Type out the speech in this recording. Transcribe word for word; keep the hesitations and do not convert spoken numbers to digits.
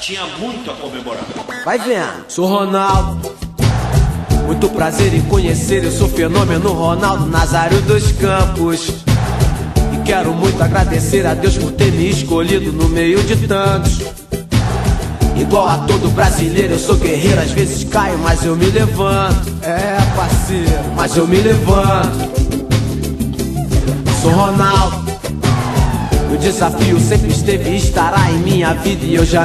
tinha muito a comemorar. Vai vendo. Sou Ronaldo, muito prazer em conhecer. Eu sou fenômeno Ronaldo Nazário dos Campos. E quero muito agradecer a Deus por ter me escolhido no meio de tantos. Igual a todo brasileiro, eu sou guerreiro. Às vezes caio, mas eu me levanto. É, parceiro, mas eu me levanto. Sou Ronaldo, o desafio sempre esteve e estará em minha vida. E eu já